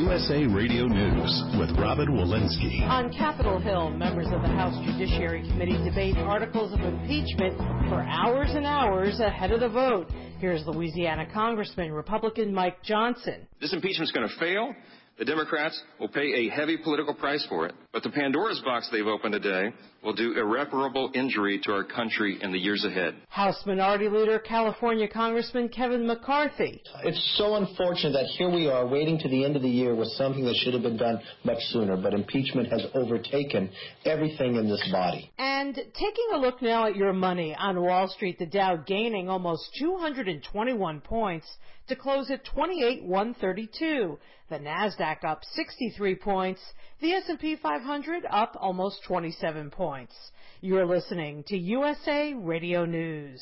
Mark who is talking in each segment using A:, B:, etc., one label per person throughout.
A: USA Radio News with Robin Walensky.
B: On Capitol Hill, members of the House Judiciary Committee debate articles of impeachment for hours and hours ahead of the vote. Here's Louisiana Congressman Republican Mike Johnson.
C: This impeachment's going to fail. The Democrats will pay a heavy political price for it. But the Pandora's box they've opened today will do irreparable injury to our country in the years ahead.
B: House Minority Leader California Congressman Kevin McCarthy.
D: It's so unfortunate that here we are waiting to the end of the year with something that should have been done much sooner, but impeachment has overtaken everything in this body.
B: And taking a look now at your money on Wall Street, the Dow gaining almost 221 points to close at 28,132. The Nasdaq up 63 points. The S&P 500 up almost 27 points. You're listening to USA Radio News.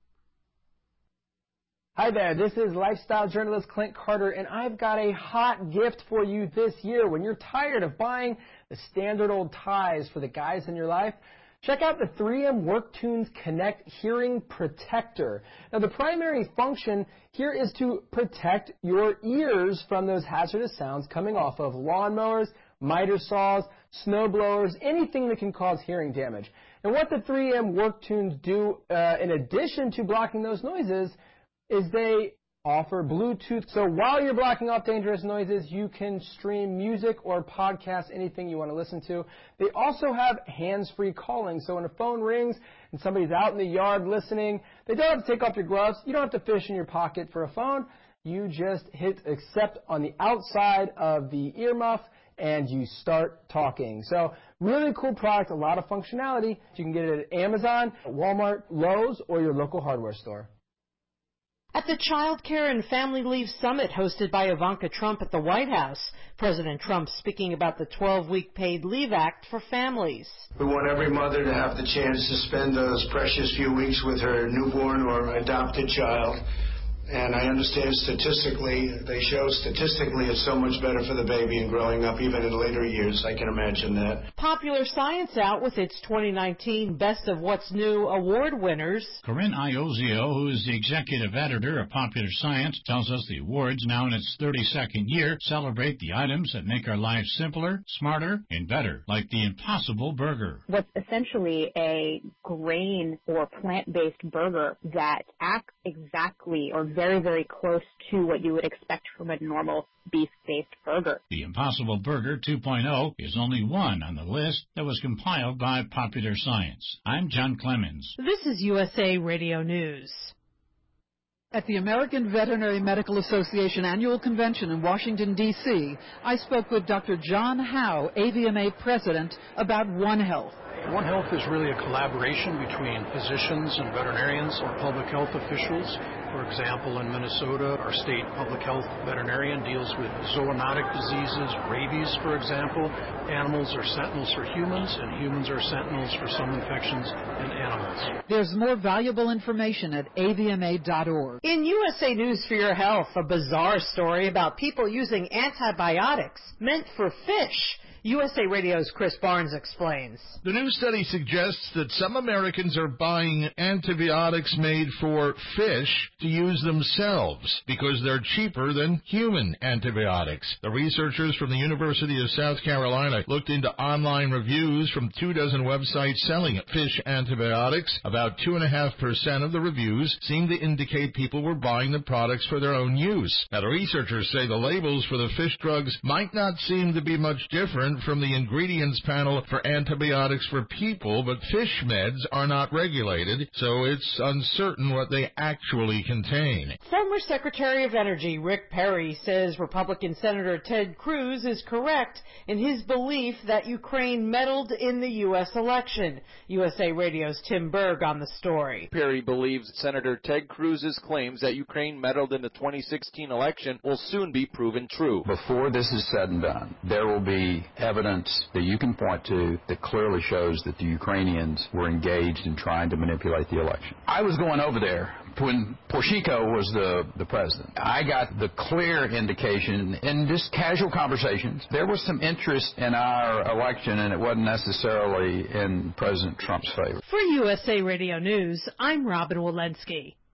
E: Hi there, this is lifestyle journalist Clint Carter, and I've got a hot gift for you this year. When you're tired of buying the standard old ties for the guys in your life, check out the 3M WorkTunes Connect Hearing Protector. Now, the primary function here is to protect your ears from those hazardous sounds coming off of lawnmowers, miter saws, snow blowers, anything that can cause hearing damage. And what the 3M WorkTunes do, in addition to blocking those noises, is they offer Bluetooth. So while you're blocking off dangerous noises, you can stream music or podcast, anything you want to listen to. They also have hands-free calling. So when a phone rings and somebody's out in the yard listening, they don't have to take off your gloves. You don't have to fish in your pocket for a phone. You just hit accept on the outside of the earmuff and you start talking. So really cool product, a lot of functionality. You can get it at Amazon, Walmart, Lowe's, or your local hardware store.
B: At the Child Care and Family Leave Summit hosted by Ivanka Trump at the White House, President Trump speaking about the 12-week Paid Leave Act for families.
F: We want every mother to have the chance to spend those precious few weeks with her newborn or adopted child. And I understand they show statistically it's so much better for the baby and growing up even in later years. I can imagine that.
B: Popular Science out with its 2019 Best of What's New award winners.
G: Corinne Iozio, who is the executive editor of Popular Science, tells us the awards, now in its 32nd year, celebrate the items that make our lives simpler, smarter, and better, like the Impossible Burger.
H: What's essentially a grain or plant-based burger that acts exactly or very, very close to what you would expect from a normal beef-based burger.
G: The Impossible Burger 2.0 is only one on the list that was compiled by Popular Science. I'm John Clemens.
B: This is USA Radio News.
I: At the American Veterinary Medical Association Annual Convention in Washington, D.C., I spoke with Dr. John Howe, AVMA President, about One Health.
J: One Health is really a collaboration between physicians and veterinarians or public health officials. For example, in Minnesota, our state public health veterinarian deals with zoonotic diseases, rabies, for example. Animals are sentinels for humans, and humans are sentinels for some infections in animals.
I: There's more valuable information at avma.org.
B: In USA News for Your Health, a bizarre story about people using antibiotics meant for fish. USA Radio's Chris Barnes explains.
K: The new study suggests that some Americans are buying antibiotics made for fish to use themselves because they're cheaper than human antibiotics. The researchers from the University of South Carolina looked into online reviews from 24 websites selling fish antibiotics. About 2.5% of the reviews seemed to indicate people were buying the products for their own use. Now, the researchers say the labels for the fish drugs might not seem to be much different from the ingredients panel for antibiotics for people, but fish meds are not regulated, so it's uncertain what they actually contain.
B: Former Secretary of Energy Rick Perry says Republican Senator Ted Cruz is correct in his belief that Ukraine meddled in the U.S. election. USA Radio's Tim Berg on the story.
L: Perry believes Senator Ted Cruz's claims that Ukraine meddled in the 2016 election will soon be proven true.
M: Before this is said and done, there will be evidence that you can point to that clearly shows that the Ukrainians were engaged in trying to manipulate the election. I was going over there when Poroshenko was the president. I got the clear indication in just casual conversations, there was some interest in our election, and it wasn't necessarily in President Trump's favor.
B: For USA Radio News, I'm Robin Walensky.